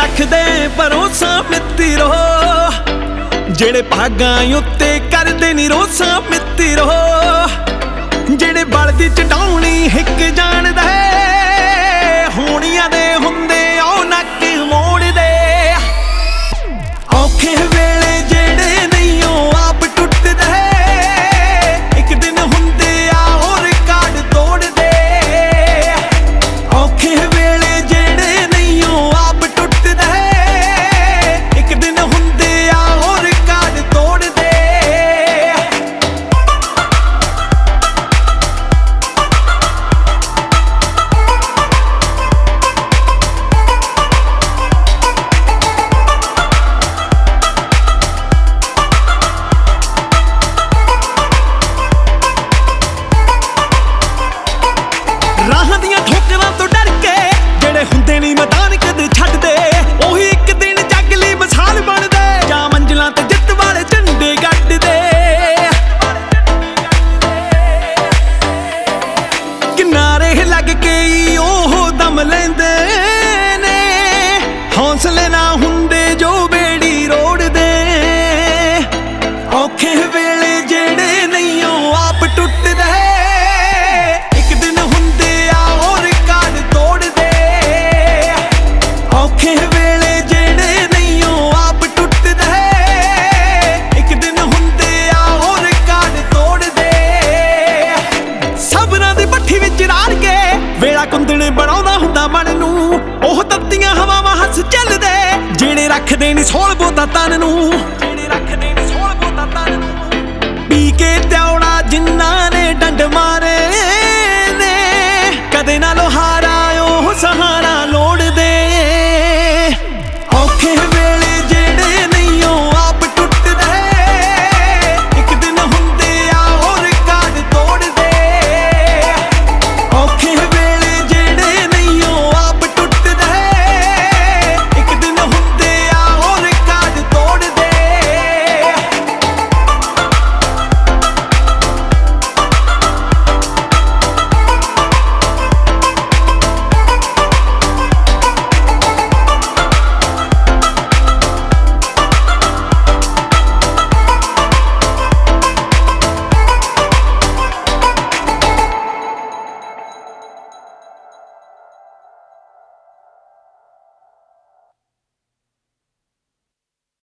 रखदे भरोसा मित्रो, जेड़े भागां उत्ते करदे नी रोसा मित्रो, जेड़े बलदी चटाउणी हिक जाणदा होणियां दे हुंदे ओ नक मोड़दे। औखे वेले जेड़े नहीं आप टुटदे, एक दिन हुंदे आ और रिकार्ड तोड़दे। औखे वेले जेड़े नहीं आप टुटदे, एक दिन हुंदे आ और रिकार्ड तोड़दे। राहां दियां ठोकरां तो डर के जेड़े हुंदे नी मैदान कदे छड्डदे, ओही एक दिन जग लई मिसाल बनदे, जां मंजिलां ते जिੱਤ वाले झंडे गड्डदे। किनारे लग के ओह दम लैंदे ने, हौसले ना हुंदे जो बेड़ी रोड़दे। औखे वेले जेड़े नहीं आप टुटदे, एक दिन हुंदे आ और रिकार्ड तोड़दे। औखे वेले जेड़े नहीं आप टुटदे, एक दिन हुंदे आ और रिकार्ड तोड़दे। सबरां दी भट्ठी विच राड़ के वेला कुंदणे बनाउंदा हुंदा मन नूं, ओह तत्तियां हवावां हस झलदे, जेड़े रखदे नी सोल बोता तन नूं, जेड़े रखदे नी सोल बोता तन नूं। पी के